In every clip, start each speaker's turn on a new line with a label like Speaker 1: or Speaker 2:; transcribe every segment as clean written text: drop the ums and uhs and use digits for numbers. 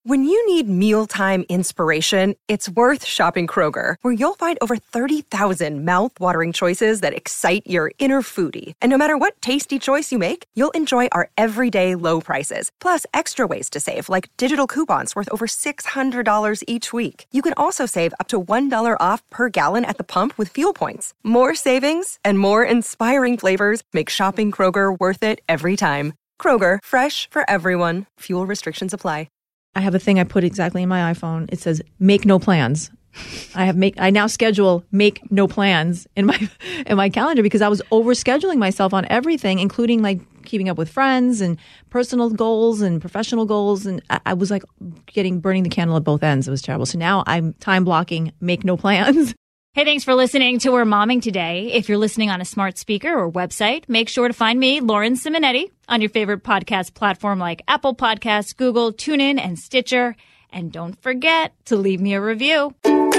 Speaker 1: When you need mealtime inspiration, it's worth shopping Kroger, where you'll find over 30,000 mouth-watering choices that excite your inner foodie. And no matter what tasty choice you make, you'll enjoy our everyday low prices, plus extra ways to save, like digital coupons worth over $600 each week. You can also save up to $1 off per gallon at the pump with fuel points. More savings and more inspiring flavors make shopping Kroger worth it every time. Kroger, fresh for everyone. Fuel restrictions apply.
Speaker 2: I have a thing I put exactly in my iPhone. It says make no plans. I now schedule make no plans in my calendar because I was overscheduling myself on everything, including like keeping up with friends and personal goals and professional goals. And I was like burning the candle at both ends. It was terrible. So now I'm time blocking make no plans.
Speaker 3: Hey, thanks for listening to We're Momming Today. If you're listening on a smart speaker or website, make sure to find me, Lauren Simonetti, on your favorite podcast platform like Apple Podcasts, Google, TuneIn, and Stitcher. And don't forget to leave me a review.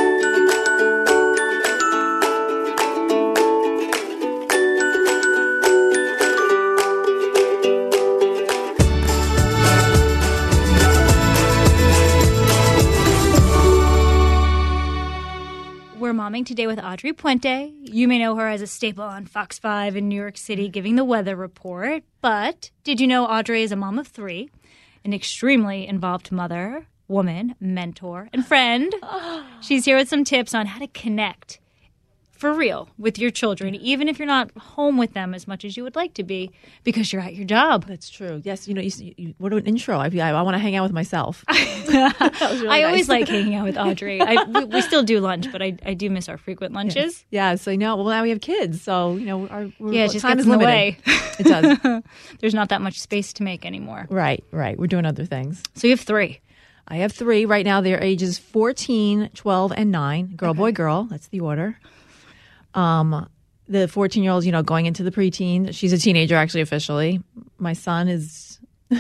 Speaker 3: We're Momming Today with Audrey Puente. You may know her as a staple on Fox 5 in New York City giving the weather report. But did you know Audrey is a mom of 3, an extremely involved mother, woman, mentor, and friend? She's here with some tips on how to connect for real with your children, even if you're not home with them as much as you would like to be because you're at your job.
Speaker 2: That's true. Yes, you what an intro. I want to hang out with myself.
Speaker 3: I always like hanging out with Audrey. We still do lunch, but I do miss our frequent lunches.
Speaker 2: Yeah, so now we have kids, so our
Speaker 3: time is
Speaker 2: limited.
Speaker 3: Way.
Speaker 2: It does.
Speaker 3: There's not that much space to make anymore.
Speaker 2: Right. We're doing other things.
Speaker 3: So you have 3.
Speaker 2: I have 3 right now. They're ages 14, 12, and 9. Girl, boy, girl. That's the order. The 14-year-old's, going into the preteen. She's a teenager, actually, officially. My son is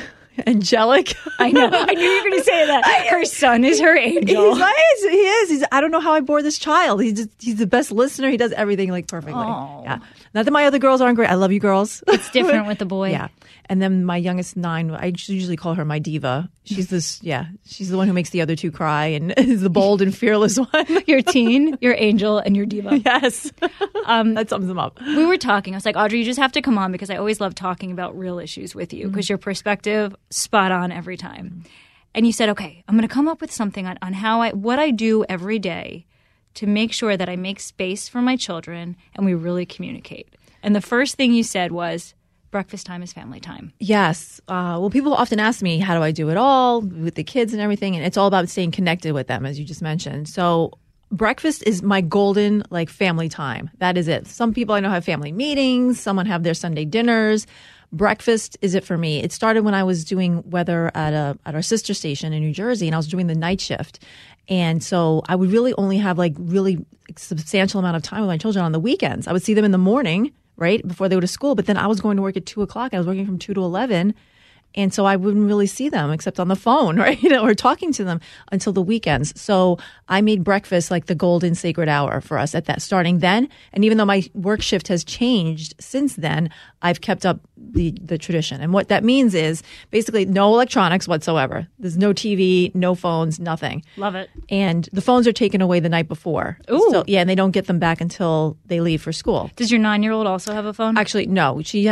Speaker 2: angelic.
Speaker 3: I know. I knew you were going to say that. Her son is her angel.
Speaker 2: He is. I don't know how I bore this child. He's the best listener. He does everything like perfectly.
Speaker 3: Oh.
Speaker 2: Yeah. Not that my other girls aren't great. I love you girls.
Speaker 3: It's different with the boy.
Speaker 2: Yeah. And then my youngest 9, I usually call her my diva. She's she's the one who makes the other 2 cry and is the bold and fearless one.
Speaker 3: Your teen, your angel, and your diva.
Speaker 2: Yes. That sums them up.
Speaker 3: We were talking. I was like, Audrey, you just have to come on because I always love talking about real issues with you because your perspective, spot on every time. And you said, okay, I'm going to come up with something on what I do every day to make sure that I make space for my children and we really communicate. And the first thing you said was, breakfast time is family time.
Speaker 2: Yes. Well, people often ask me, how do I do it all with the kids and everything? And it's all about staying connected with them, as you just mentioned. So breakfast is my golden family time. That is it. Some people I know have family meetings. Someone have their Sunday dinners. Breakfast is it for me. It started when I was doing weather at our sister station in New Jersey, and I was doing the night shift. And so I would really only have really substantial amount of time with my children on the weekends. I would see them in the morning, right, before they go to school. But then I was going to work at 2 o'clock. I was working from 2 to 11. And so I wouldn't really see them except on the phone, right, or talking to them until the weekends. So I made breakfast like the golden sacred hour for us at that starting then. And even though my work shift has changed since then, I've kept up the tradition. And what that means is basically no electronics whatsoever. There's no TV, no phones, nothing.
Speaker 3: Love it.
Speaker 2: And the phones are taken away the night before.
Speaker 3: Ooh.
Speaker 2: So, yeah, and they don't get them back until they leave for school.
Speaker 3: Does your 9-year-old also have a phone?
Speaker 2: Actually, no. She's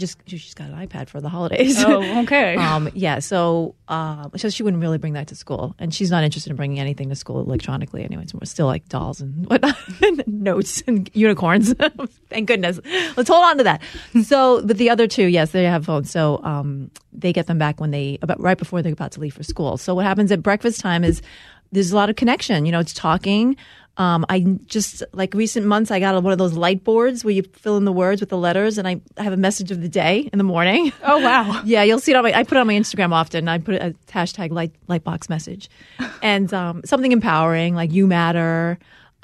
Speaker 2: got an iPad for the holidays.
Speaker 3: Oh, okay.
Speaker 2: Yeah, so she wouldn't really bring that to school, and she's not interested in bringing anything to school electronically anyway. It's still like dolls and whatnot, and notes and unicorns. Thank goodness. Let's hold on to that. So, but the other 2, yes, they have phones. So they get them back right before they're about to leave for school. So what happens at breakfast time is there's a lot of connection. It's talking. I just, recent months, I got one of those light boards where you fill in the words with the letters, and I have a message of the day in the morning.
Speaker 3: Oh, wow.
Speaker 2: Yeah, you'll see it I put it on my Instagram often. I put a hashtag lightbox message. And something empowering, like you matter,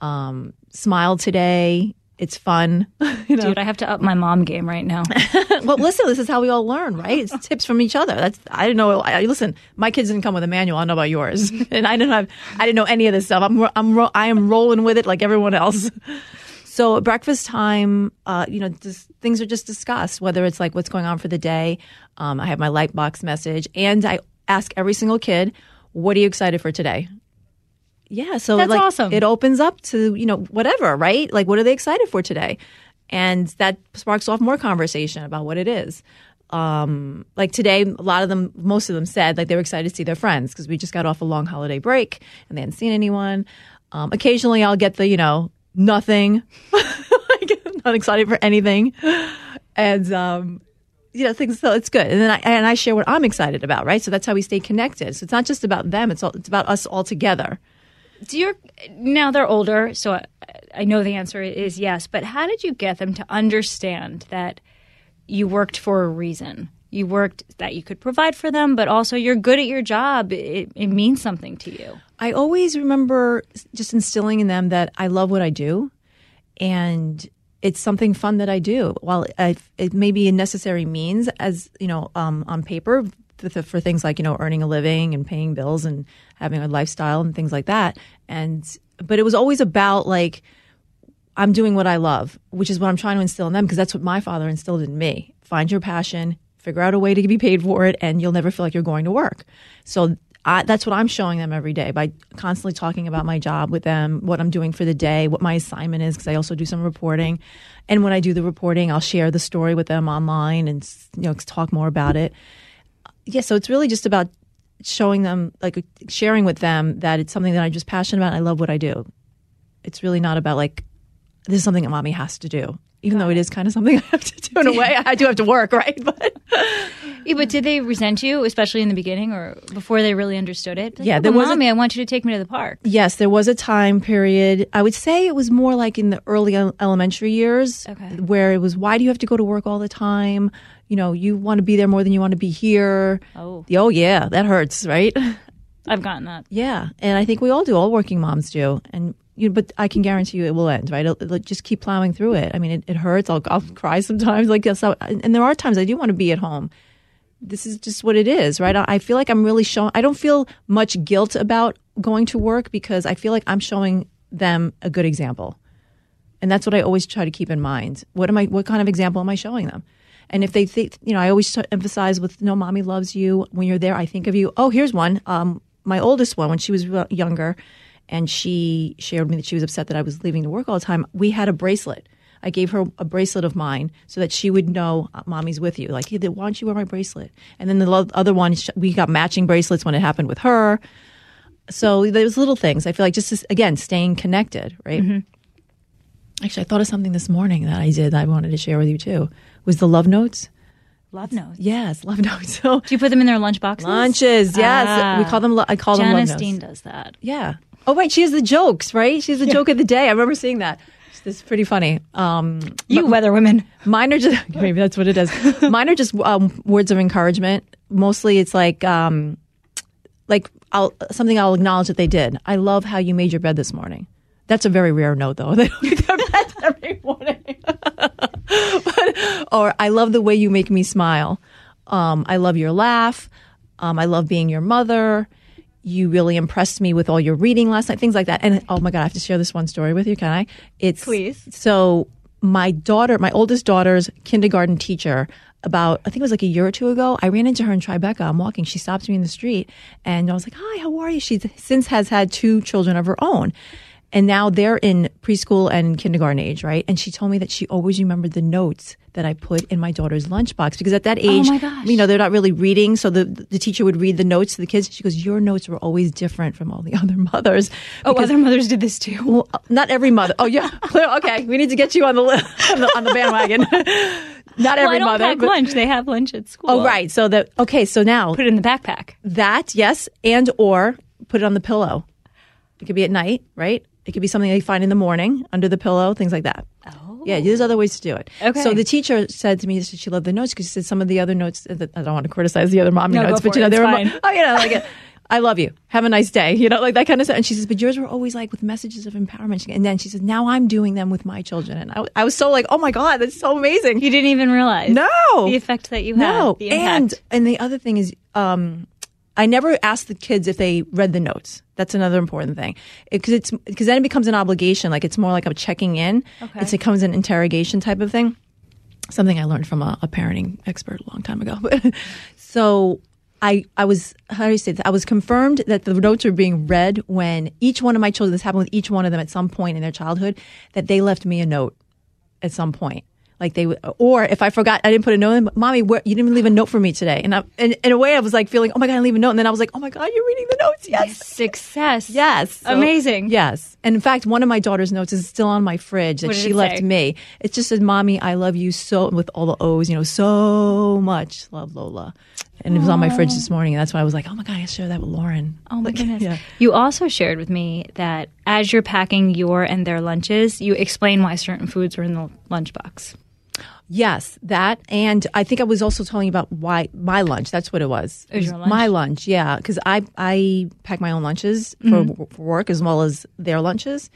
Speaker 2: smile today. It's fun.
Speaker 3: Dude, I have to up my mom game right now.
Speaker 2: Well, listen, this is how we all learn, right? It's tips from each other. I didn't know. Listen, my kids didn't come with a manual. I don't know about yours, and I didn't know any of this stuff. I am rolling with it like everyone else. So at breakfast time, things are just discussed. Whether it's like what's going on for the day. I have my Lightbox message, and I ask every single kid, what are you excited for today? Yeah, so
Speaker 3: That's
Speaker 2: like
Speaker 3: awesome.
Speaker 2: it opens up to, whatever, right? Like, what are they excited for today? And that sparks off more conversation about what it is. Like today, most of them said like they were excited to see their friends because we just got off a long holiday break and they hadn't seen anyone. Occasionally I'll get the, nothing, like not excited for anything. And, things, so it's good. And then I share what I'm excited about, right? So that's how we stay connected. So it's not just about them. It's about us all together.
Speaker 3: Now they're older, so I know the answer is yes. But how did you get them to understand that you worked for a reason? You worked that you could provide for them, but also you're good at your job. It means something to you.
Speaker 2: I always remember just instilling in them that I love what I do, and it's something fun that I do. While it may be a necessary means, as on paper, for things like earning a living and paying bills and having a lifestyle and things like that. But it was always about like I'm doing what I love, which is what I'm trying to instill in them because that's what my father instilled in me. Find your passion, figure out a way to be paid for it, and you'll never feel like you're going to work. So that's what I'm showing them every day by constantly talking about my job with them, what I'm doing for the day, what my assignment is, because I also do some reporting. And when I do the reporting, I'll share the story with them online and talk more about it. Yeah, so it's really just about showing them, like sharing with them that it's something that I'm just passionate about and I love what I do. It's really not about like, this is something that mommy has to do. Even though it is kind of something I have to do in a way. I do have to work, right? But
Speaker 3: did they resent you, especially in the beginning or before they really understood it? Like,
Speaker 2: yeah, there was
Speaker 3: Mommy, I want you to take me to the park.
Speaker 2: Yes, there was a time period. I would say it was more like in the early elementary years where it was, why do you have to go to work all the time? You want to be there more than you want to be here. Oh, yeah, that hurts, right?
Speaker 3: I've gotten that.
Speaker 2: Yeah, and I think we all do. All working moms do. And but I can guarantee you it will end, right? It'll just keep plowing through it. I mean, it hurts. I'll cry sometimes. Like and there are times I do want to be at home. This is just what it is, right? I feel like I'm really showing. I don't feel much guilt about going to work because I feel like I'm showing them a good example, and that's what I always try to keep in mind. What kind of example am I showing them? And if they think, I always emphasize with, no, mommy loves you. When you're there, I think of you. Oh, here's one. My oldest one, when she was younger, and she shared with me that she was upset that I was leaving to work all the time. We had a bracelet. I gave her a bracelet of mine so that she would know mommy's with you. Like, hey, why don't you wear my bracelet? And then the other one, we got matching bracelets when it happened with her. So there's little things. I feel like just, again, staying connected, right? Mm-hmm. Actually, I thought of something this morning that I did that I wanted to share with you too. Was the love notes.
Speaker 3: Love notes.
Speaker 2: Yes, love notes. So,
Speaker 3: do you put them in their lunch boxes?
Speaker 2: Lunches, yes. We call them. I call them love notes.
Speaker 3: Janice Dean does that.
Speaker 2: Yeah. Oh, right. She has the jokes, right? She has the joke of the day. I remember seeing that. It's pretty funny.
Speaker 3: You weather women.
Speaker 2: Mine are just maybe that's what it is. Mine are just words of encouragement. Mostly, it's like something I'll acknowledge that they did. I love how you made your bed this morning. That's a very rare note, though. They don't make their beds every morning. Or I love the way you make me smile. I love your laugh. I love being your mother. You really impressed me with all your reading last night. Things like that. And oh my God, I have to share this one story with you. Can I?
Speaker 3: Please.
Speaker 2: So my oldest daughter's kindergarten teacher, I think it was like a year or two ago, I ran into her in Tribeca. I'm walking. She stops me in the street and I was like, hi, how are you? She since has had 2 children of her own. And now they're in preschool and kindergarten age, right? And she told me that she always remembered the notes that I put in my daughter's lunchbox because at that age, they're not really reading. So the teacher would read the notes to the kids. She goes, your notes were always different from all the other mothers.
Speaker 3: Other mothers did this too.
Speaker 2: Well, not every mother. Oh yeah. Okay. We need to get you on the on the bandwagon. Not every mother.
Speaker 3: I don't pack lunch. They have lunch at school.
Speaker 2: Oh, right. So so now.
Speaker 3: Put it in the backpack.
Speaker 2: That, yes. And or put it on the pillow. It could be at night, right? It could be something they find in the morning under the pillow, things like that. Oh. Yeah, there's other ways to do it.
Speaker 3: Okay.
Speaker 2: So the teacher said to me that she loved the notes because she said some of the other notes, I don't want to criticize the other mommy notes, but they were fine. I love you. Have a nice day. Like that kind of stuff. And she says, but yours were always like with messages of empowerment. And then she says, now I'm doing them with my children. And I was so like, oh my God, that's so amazing.
Speaker 3: You didn't even realize.
Speaker 2: No.
Speaker 3: The effect that you had.
Speaker 2: No.
Speaker 3: The impact.
Speaker 2: And the other thing is, I never asked the kids if they read the notes. That's another important thing because then it becomes an obligation. Like it's more like a checking in. Okay. It becomes an interrogation type of thing. Something I learned from a parenting expert a long time ago. So I was, how do you say this? I was confirmed that the notes were being read when each one of my children, this happened with each one of them at some point in their childhood, that they left me a note at some point. Like they would, or if I forgot, I didn't put a note in, Mommy, you didn't even leave a note for me today. And in a way, I was like feeling, oh my God, I didn't leave a note. And then I was like, oh my God, you're reading the notes. Yes.
Speaker 3: Success.
Speaker 2: Yes. So,
Speaker 3: amazing.
Speaker 2: Yes. And in fact, one of my daughter's notes is still on my fridge that
Speaker 3: What did
Speaker 2: she
Speaker 3: it
Speaker 2: left
Speaker 3: say?
Speaker 2: me. It just said, Mommy, I love you so, with all the O's, so much. Love, Lola. And it was on my fridge this morning. And that's why I was like, oh my God, I gotta share that with Lauren.
Speaker 3: Oh my goodness.
Speaker 2: Yeah.
Speaker 3: You also shared with me that as you're packing your and their lunches, you explain why certain foods are in the lunchbox.
Speaker 2: Yes, that. And I think I was also telling you about why my lunch. That's what it was.
Speaker 3: It was your lunch?
Speaker 2: My lunch, yeah. Because I pack my own lunches for work as well as their lunches.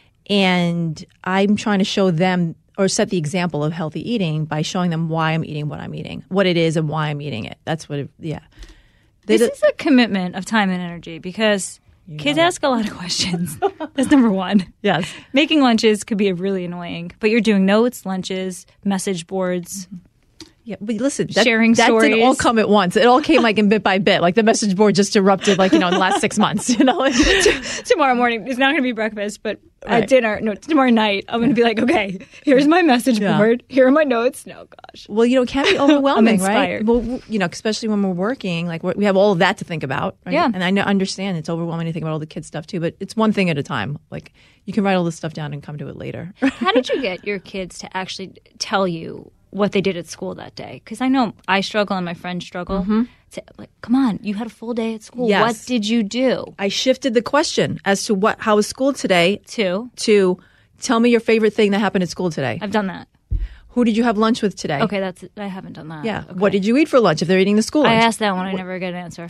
Speaker 2: And I'm trying to show them or set the example of healthy eating by showing them why I'm eating what I'm eating, what it is and why I'm eating it. That's what it, yeah.
Speaker 3: This is a commitment of time and energy because kids ask a lot of questions. That's number one.
Speaker 2: Yes.
Speaker 3: Making lunches could be really annoying, but you're doing notes, lunches, message boards.
Speaker 2: Yeah, but listen,
Speaker 3: Sharing
Speaker 2: that didn't all
Speaker 3: stories.
Speaker 2: come at once. It all came like in bit by bit. Like the message board just erupted like, in the last 6 months,
Speaker 3: Tomorrow morning, it's not going to be breakfast, but
Speaker 2: Right.
Speaker 3: at dinner, no, tomorrow night, I'm going to be like, okay, here's my message
Speaker 2: Yeah.
Speaker 3: board. Here are my notes. No, gosh.
Speaker 2: Well, it can be overwhelming, right?
Speaker 3: inspired.
Speaker 2: Well, especially when we're working, like we have all of that to think about. Right?
Speaker 3: Yeah.
Speaker 2: And I understand it's overwhelming to think about all the kids stuff too, but it's one thing at a time. Like you can write all this stuff down and come to it later.
Speaker 3: How did you get your kids to actually tell you what they did at school that day? Because I know I struggle and my friends struggle. To, like, come on, you had a full day at school.
Speaker 2: Yes.
Speaker 3: What did you do?
Speaker 2: I shifted the question as to how was school today
Speaker 3: To
Speaker 2: tell me your favorite thing that happened at school today.
Speaker 3: I've done that.
Speaker 2: Who did you have lunch with today?
Speaker 3: Okay, I haven't done that.
Speaker 2: Yeah.
Speaker 3: Okay.
Speaker 2: What did you eat for lunch if they're eating the school
Speaker 3: I
Speaker 2: lunch?
Speaker 3: asked that one. I never get an answer.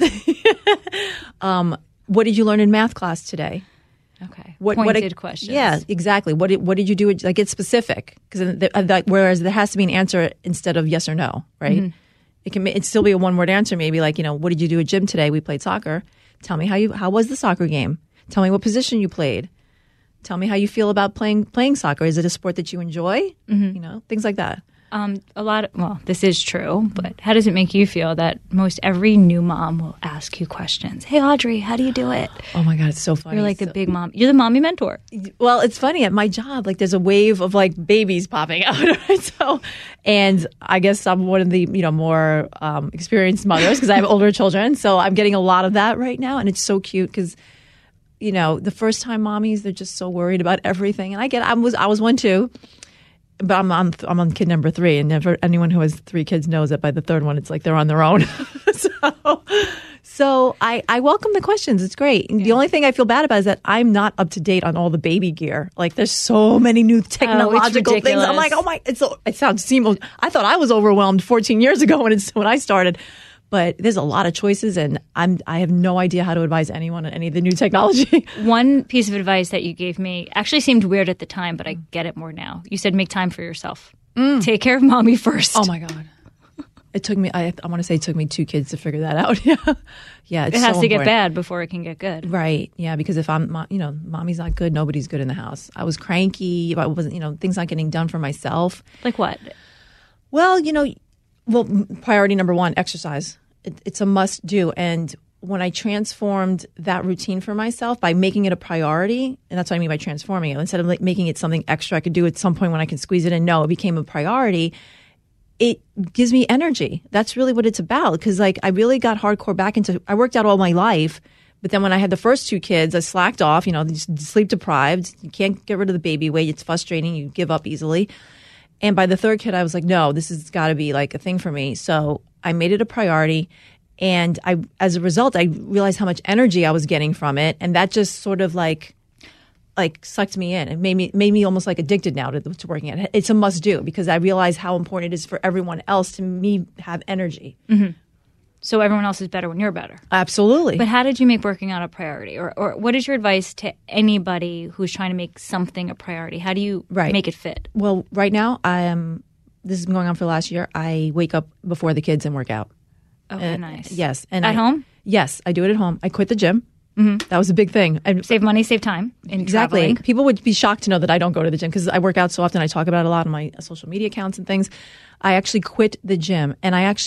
Speaker 2: What did you learn in math class today?
Speaker 3: Okay.
Speaker 2: What
Speaker 3: Pointed questions.
Speaker 2: Yeah, exactly. What did you do? Like get specific because whereas there has to be an answer instead of yes or no, right? It still be a one word answer. Maybe like what did you do at gym today? We played soccer. Tell me how was the soccer game? Tell me what position you played. Tell me how you feel about playing soccer. Is it a sport that you enjoy? Things like that.
Speaker 3: This is true, but how does it make you feel that most every new mom will ask you questions? Hey, Audrey, how do you do it?
Speaker 2: Oh my God, it's so funny.
Speaker 3: You're like the big mom. You're the mommy mentor.
Speaker 2: Well, it's funny at my job. Like, there's a wave of like babies popping out. Right? So, and I guess I'm one of the more experienced mothers because I have older children. So I'm getting a lot of that right now, and it's so cute because the first time mommies, they're just so worried about everything, and I was one too. But I'm on kid number 3, and never anyone who has 3 kids knows that by the third one, it's like they're on their own. So I welcome the questions. It's great. And the only thing I feel bad about is that I'm not up to date on all the baby gear. Like there's so many new technological things. I'm like, oh my! It sounds seamless. I thought I was overwhelmed 14 years ago when I started. But there's a lot of choices, and I have no idea how to advise anyone on any of the new technology.
Speaker 3: One piece of advice that you gave me actually seemed weird at the time, but I get it more now. You said make time for yourself. Take care of mommy first.
Speaker 2: Oh my God. It took me, I want to say it took me 2 kids to figure that out. Yeah. It's
Speaker 3: It has
Speaker 2: so
Speaker 3: to get
Speaker 2: important.
Speaker 3: bad before it can get good.
Speaker 2: Right. Yeah. Because if mommy's not good, nobody's good in the house. I was cranky. I wasn't, things not getting done for myself.
Speaker 3: Like what?
Speaker 2: Well, priority number 1, exercise. It's a must do. And when I transformed that routine for myself by making it a priority, and that's what I mean by transforming it, instead of like making it something extra I could do at some point when I can squeeze it in, no, it became a priority. It gives me energy. That's really what it's about. Because like I really got hardcore back into, I worked out all my life. But then when I had the first 2 kids, I slacked off, sleep deprived. You can't get rid of the baby weight. It's frustrating. You give up easily. And by the 3rd kid, I was like, no, this has got to be like a thing for me. So I made it a priority. And as a result, I realized how much energy I was getting from it. And that just sort of like sucked me in. It made me almost like addicted now to working at it. It's a must do because I realize how important it is for everyone else to me have energy.
Speaker 3: Mm-hmm. So everyone else is better when you're better.
Speaker 2: Absolutely.
Speaker 3: But how did you make working out a priority? Or what is your advice to anybody who's trying to make something a priority? How do you make it fit?
Speaker 2: Well, right now, this has been going on for the last year. I wake up before the kids and work out.
Speaker 3: Okay, nice.
Speaker 2: Yes. And
Speaker 3: at home?
Speaker 2: Yes, I do it at home. I quit the gym. Mm-hmm. That was a big thing.
Speaker 3: Save money, save time.
Speaker 2: Exactly.
Speaker 3: Traveling.
Speaker 2: People would be shocked to know that I don't go to the gym because I work out so often. I talk about it a lot on my social media accounts and things. I actually quit the gym, and I actually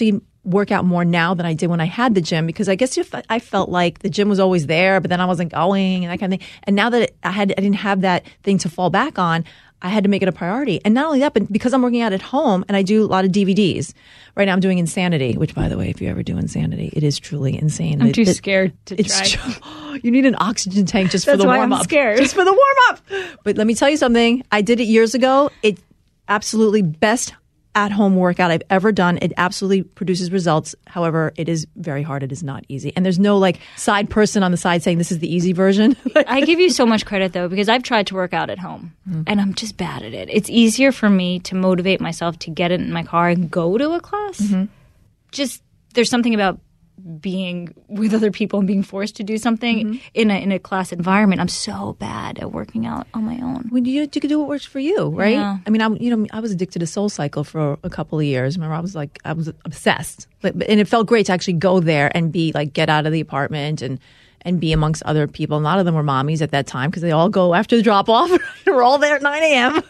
Speaker 2: work out more now than I did when I had the gym, because I guess if I felt like the gym was always there, but then I wasn't going and that kind of thing. And now that I didn't have that thing to fall back on, I had to make it a priority. And not only that, but because I'm working out at home and I do a lot of DVDs. Right now I'm doing Insanity, which, by the way, if you ever do Insanity, it is truly insane.
Speaker 3: I'm too scared to try.
Speaker 2: You need an oxygen tank just for the warm-up.
Speaker 3: That's why I'm scared.
Speaker 2: Just for the warm-up. But let me tell you something. I did it years ago. It absolutely best at-home workout I've ever done. It absolutely produces results. However, it is very hard. It is not easy. And there's no like side person on the side saying this is the easy version.
Speaker 3: I give you so much credit, though, because I've tried to work out at home and I'm just bad at it. It's easier for me to motivate myself to get in my car and go to a class. Just there's something about being with other people and being forced to do something in a class environment. I'm so bad at working out on my own.
Speaker 2: When you can do what works for you, right?
Speaker 3: Yeah.
Speaker 2: I mean, I was addicted to Soul Cycle for a couple of years. Remember, I was obsessed, and it felt great to actually go there and be like, get out of the apartment and be amongst other people. A lot of them were mommies at that time because they all go after the drop off. We're all there at 9 a.m.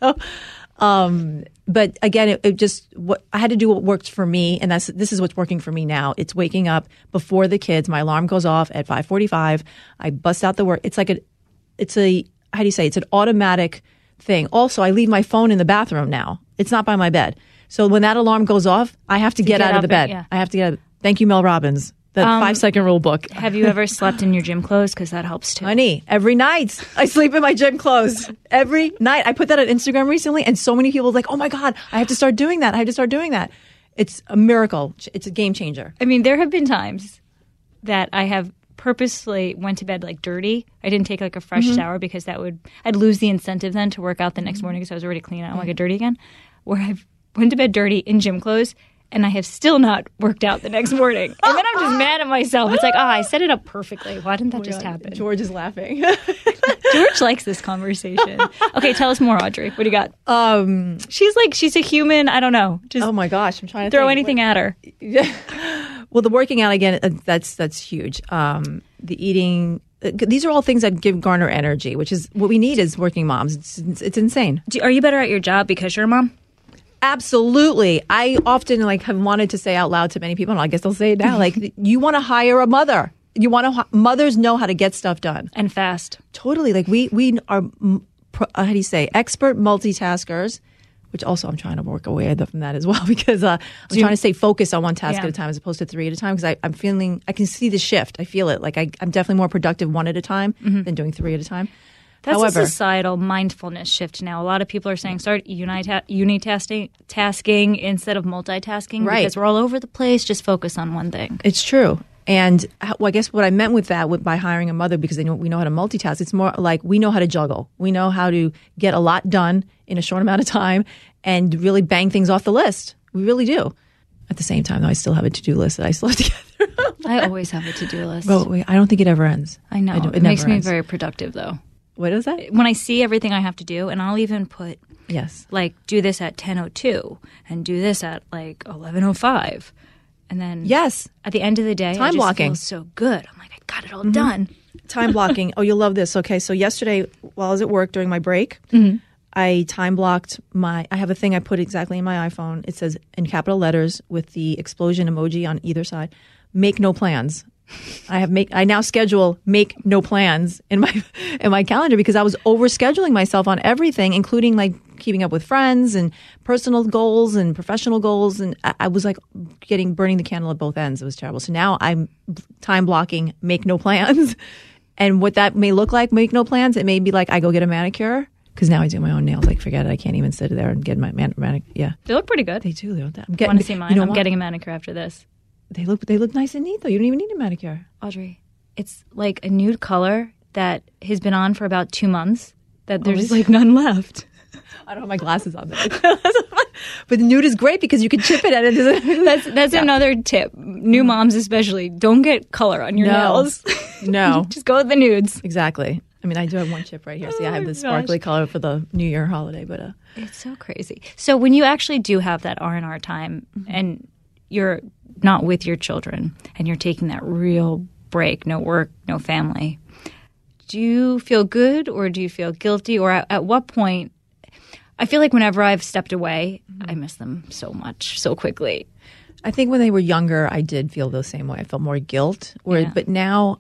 Speaker 2: But again, I had to do what worked for me, and this is what's working for me now. It's waking up before the kids. My alarm goes off at 5:45. I bust out the work. It's like it's how do you say? It's an automatic thing. Also, I leave my phone in the bathroom now. It's not by my bed. So when that alarm goes off, I have to get out of the bed. I have to get out. Thank you, Mel Robbins. The 5-second rule book.
Speaker 3: Have you ever slept in your gym clothes? Because that helps too.
Speaker 2: Honey, every night I sleep in my gym clothes. Every night. I put that on Instagram recently, and so many people are like, oh my God, I have to start doing that. It's a miracle. It's a game changer.
Speaker 3: I mean, there have been times that I have purposely went to bed like dirty. I didn't take like a fresh shower because I'd lose the incentive then to work out the next morning because I was already clean. I don't want to get dirty again. Where I went to bed dirty in gym clothes, and I have still not worked out the next morning. And then I'm just mad at myself. It's like, I set it up perfectly. Why didn't that just happen?
Speaker 2: George is laughing.
Speaker 3: George likes this conversation. Okay, tell us more, Audrey. What do you got? She's a human. I don't know. Just
Speaker 2: oh my gosh, I'm trying to
Speaker 3: throw anything at her.
Speaker 2: Well, the working out again, that's huge. The eating. These are all things that garner energy, which is what we need as working moms. It's insane.
Speaker 3: Are you better at your job because you're a mom?
Speaker 2: Absolutely. I often have wanted to say out loud to many people, and I guess I'll say it now. Like, you want to hire a mother. Mothers know how to get stuff done
Speaker 3: and fast.
Speaker 2: Totally. Like we are, how do you say, expert multitaskers. Which also I'm trying to work away from that as well because I'm trying to stay focused on one task at a time as opposed to 3 at a time because I'm feeling I can see the shift. I feel it. Like I'm definitely more productive 1 at a time than doing 3 at a time.
Speaker 3: That's
Speaker 2: However,
Speaker 3: a societal mindfulness shift now. A lot of people are saying start unitasking instead of multitasking because we're all over the place. Just focus on one thing.
Speaker 2: It's true. And I guess what I meant with that by hiring a mother, because we know how to multitask, it's more like we know how to juggle. We know how to get a lot done in a short amount of time and really bang things off the list. We really do. At the same time, though, I still have a to-do list that I still have to get through.
Speaker 3: I always have a to-do list.
Speaker 2: But I don't think it ever ends.
Speaker 3: I know. It makes me very productive, though.
Speaker 2: What is that?
Speaker 3: When I see everything I have to do, and I'll even put, like, do this at 10:02 and do this at, like, 11:05. And then at the end of the day,
Speaker 2: time blocking.
Speaker 3: Feel so good. I'm like, I got it all done.
Speaker 2: Time blocking. Oh, you'll love this. Okay, so yesterday while I was at work during my break, I time blocked I have a thing I put exactly in my iPhone. It says in capital letters with the explosion emoji on either side, make no plans. I now schedule make no plans in my calendar because I was overscheduling myself on everything, including like keeping up with friends and personal goals and professional goals. And I was like burning the candle at both ends. It was terrible. So now I'm time blocking, make no plans. And what that may look like, make no plans, it may be like I go get a manicure because now I do my own nails. Like, forget it. I can't even sit there and get my manicure. Yeah.
Speaker 3: They look pretty good.
Speaker 2: They do. They
Speaker 3: I want to see mine. I'm getting a manicure after this.
Speaker 2: They look nice and neat, though. You don't even need a manicure.
Speaker 3: Audrey, it's like a nude color that has been on for about 2 months that there's like none left.
Speaker 2: I don't have my glasses on. But the nude is great because you can chip it at it.
Speaker 3: That's another tip. New moms especially, don't get color on your nails.
Speaker 2: No.
Speaker 3: Just go with the nudes.
Speaker 2: Exactly. I mean, I do have one chip right here. See, I have this sparkly color for the New Year holiday. But
Speaker 3: it's so crazy. So when you actually do have that R&R time and you're not with your children and you're taking that real break, no work, no family, do you feel good or do you feel guilty? Or at what point? I feel like whenever I've stepped away, I miss them so much, so quickly.
Speaker 2: I think when they were younger, I did feel the same way. I felt more guilt. But now,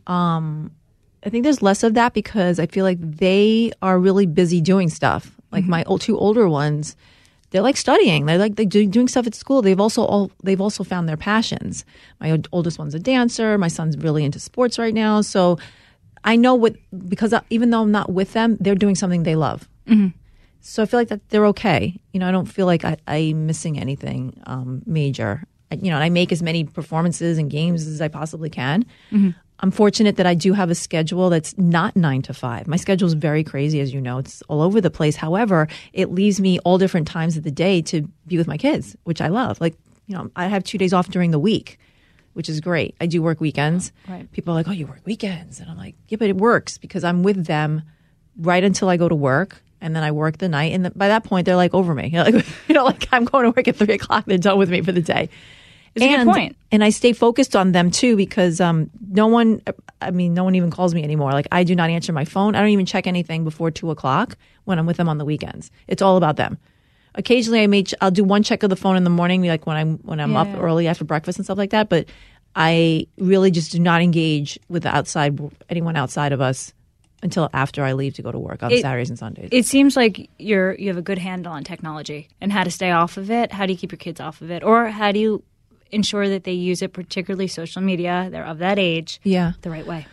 Speaker 2: I think there's less of that because I feel like they are really busy doing stuff. Like my two older ones, they're like studying. They're doing stuff at school. They've also found their passions. My oldest one's a dancer. My son's really into sports right now. So I know because even though I'm not with them, they're doing something they love. Mm-hmm. So I feel like that they're okay. I don't feel like I'm missing anything major. And I make as many performances and games as I possibly can. Mm-hmm. I'm fortunate that I do have a schedule that's not 9 to 5. My schedule is very crazy, as you know. It's all over the place. However, it leaves me all different times of the day to be with my kids, which I love. Like, I have 2 days off during the week, which is great. I do work weekends. Right. People are like, oh, you work weekends. And I'm like, yeah, but it works because I'm with them right until I go to work. And then I work the night. And by that point, they're like over me. Like I'm going to work at 3 o'clock. They're done with me for the day.
Speaker 3: It's a good point.
Speaker 2: And I stay focused on them too because no one even calls me anymore. Like I do not answer my phone. I don't even check anything before 2 o'clock when I'm with them on the weekends. It's all about them. Occasionally I'll do one check of the phone in the morning, like when I'm up early after breakfast and stuff like that. But I really just do not engage with anyone outside of us until after I leave to go to work on Saturdays and Sundays. It
Speaker 3: seems like you have a good handle on technology and how to stay off of it. How do you keep your kids off of it? Or how do you ensure that they use it, particularly social media, they're of that age, the right way?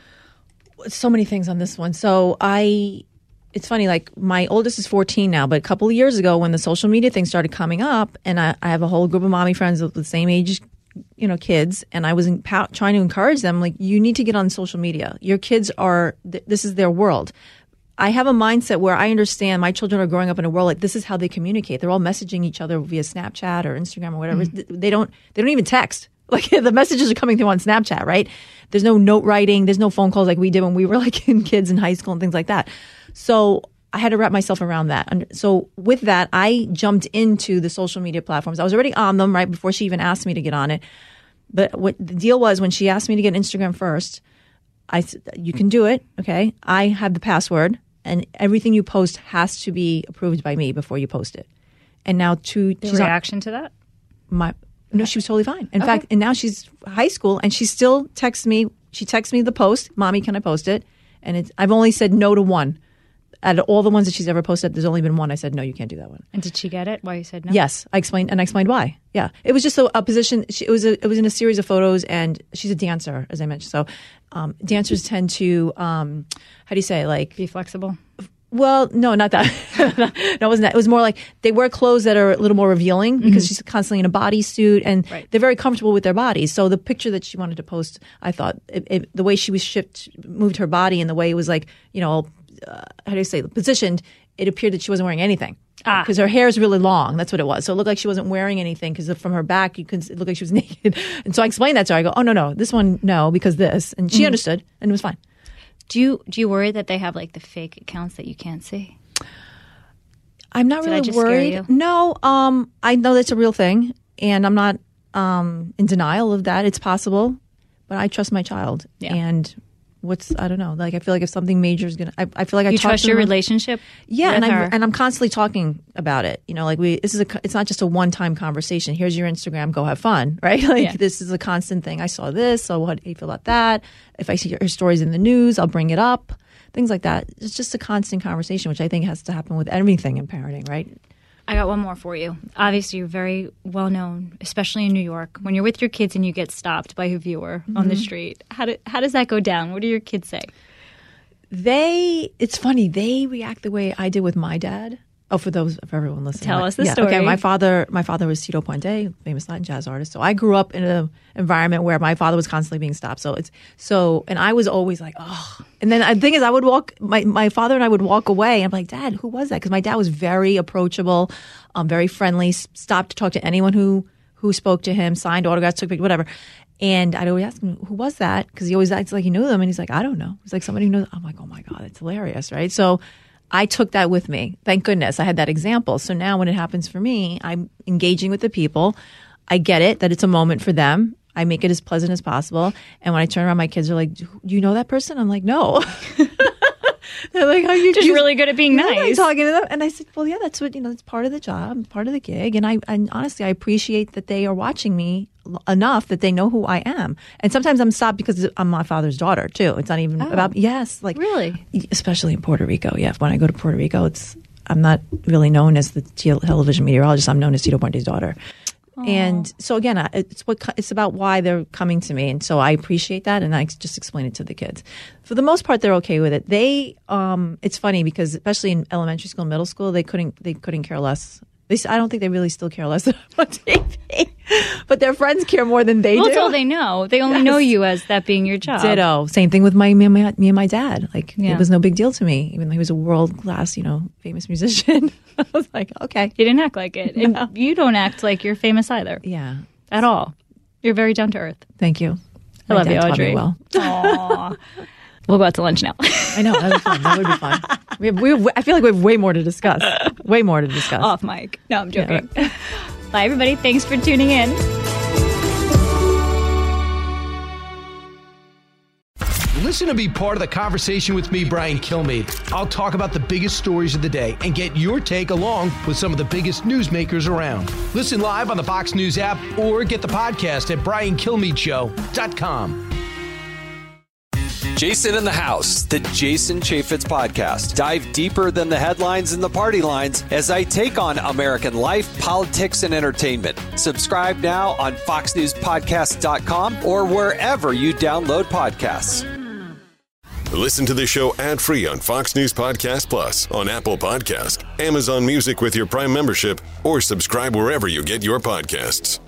Speaker 2: So many things on this one. So it's funny, like my oldest is 14 now, but a couple of years ago when the social media thing started coming up, and I have a whole group of mommy friends of the same age, kids, and I was trying to encourage them, like, you need to get on social media. Your kids this is their world. I have a mindset where I understand my children are growing up in a world like this is how they communicate. They're all messaging each other via Snapchat or Instagram or whatever. Mm-hmm. They don't even text. Like the messages are coming through on Snapchat, right? There's no note writing. There's no phone calls like we did when we were like kids in high school and things like that. So I had to wrap myself around that. And so with that, I jumped into the social media platforms. I was already on them right before she even asked me to get on it. But what the deal was when she asked me to get Instagram first, I said, you can do it. Okay. I have the password. And everything you post has to be approved by me before you post it. And now
Speaker 3: the reaction to that?
Speaker 2: No, she was totally fine. In fact, and now she's high school and she still texts me. She texts me the post, "Mommy, can I post it?" And I've only said no to one. Out of all the ones that she's ever posted, there's only been one I said, no, you can't do that one.
Speaker 3: And did she get it? Why you said no?
Speaker 2: Yes. I explained why. Yeah. It was just a position. It was in a series of photos, and she's a dancer, as I mentioned. So dancers tend to, how do you say, like...
Speaker 3: be flexible?
Speaker 2: Well, no, not that. No, it wasn't that. It was more like they wear clothes that are a little more revealing because she's constantly in a bodysuit, and they're very comfortable with their bodies. So the picture that she wanted to post, I thought, the way she was moved her body and the way it was like, how do you say, positioned, it appeared that she wasn't wearing anything. Because her hair is really long. That's what it was. So it looked like she wasn't wearing anything because from her back, it looked like she was naked. And so I explained that to her. I go, oh, no, this one, no, because this. And she understood, and it was fine.
Speaker 3: Do you worry that they have like the fake accounts that you can't see?
Speaker 2: I'm not really worried. No, I know that's a real thing, and I'm not in denial of that. It's possible, but I trust my child. Yeah. And I don't know. Like I feel like if something major is gonna, I feel like
Speaker 3: you trust your relationship.
Speaker 2: Yeah, and I'm constantly talking about it. Like it's not just a one-time conversation. Here's your Instagram, go have fun, right? Like this is a constant thing. I saw this, so what do you feel about that? If I see your stories in the news, I'll bring it up. Things like that. It's just a constant conversation, which I think has to happen with everything in parenting, right?
Speaker 3: I got one more for you. Obviously, you're very well known, especially in New York. When you're with your kids and you get stopped by a viewer on the street, how does that go down? What do your kids say?
Speaker 2: It's funny. They react the way I did with my dad. Oh, for everyone listening.
Speaker 3: Tell us the story.
Speaker 2: Okay, my father was Tito Puente, famous Latin jazz artist. So I grew up in an environment where my father was constantly being stopped. And I was always like, oh. And then the thing is, I would my father and I would walk away, and I'm like, Dad, who was that? Because my dad was very approachable, very friendly, stopped to talk to anyone who spoke to him, signed autographs, took pictures, whatever. And I'd always ask him, who was that? Because he always acts like he knew them, and he's like, I don't know. He's like, somebody who knows. I'm like, oh my God, it's hilarious, right? So I took that with me. Thank goodness I had that example. So now when it happens for me, I'm engaging with the people. I get it that it's a moment for them. I make it as pleasant as possible. And when I turn around, my kids are like, do you know that person? I'm like, no. They're like, "Are you
Speaker 3: just really good at being
Speaker 2: like
Speaker 3: nice?"
Speaker 2: talking to them, and I said, "Well, yeah, that's what it's part of the job, part of the gig." And and honestly, I appreciate that they are watching me enough that they know who I am. And sometimes I'm stopped because I'm my father's daughter too. It's not even about
Speaker 3: really,
Speaker 2: especially in Puerto Rico. Yeah, when I go to Puerto Rico, I'm not really known as the television meteorologist. I'm known as Tito Puente's daughter. And so again, it's about why they're coming to me, and so I appreciate that, and I just explain it to the kids. For the most part, they're okay with it. It's funny because especially in elementary school, middle school, they couldn't care less. I don't think they really still care less about TV, but their friends care more than they do.
Speaker 3: That's all they know. They only know you as that being your job.
Speaker 2: Ditto. Same thing with me and my dad. Like it was no big deal to me, even though he was a world class, famous musician. I was like, okay.
Speaker 3: You didn't act like it, and you don't act like you're famous either.
Speaker 2: Yeah,
Speaker 3: at all. You're very down to earth.
Speaker 2: Thank you.
Speaker 3: I love you, Audrey.
Speaker 2: Well,
Speaker 3: aww. We'll go out to lunch now.
Speaker 2: I know. That would be fun. That would be fun. I feel like we have way more to discuss. Way more to discuss.
Speaker 3: Off mic. No, I'm joking. Yeah. Bye, everybody. Thanks for tuning in.
Speaker 4: Listen to be part of the conversation with me, Brian Kilmeade. I'll talk about the biggest stories of the day and get your take along with some of the biggest newsmakers around. Listen live on the Fox News app or get the podcast at briankilmeadshow.com.
Speaker 5: Jason in the House, the Jason Chaffetz podcast. Dive deeper than the headlines and the party lines as I take on American life, politics, and entertainment. Subscribe now on foxnewspodcast.com or wherever you download podcasts.
Speaker 6: Listen to the show ad-free on Fox News Podcast Plus, on Apple Podcast, Amazon Music with your Prime membership, or subscribe wherever you get your podcasts.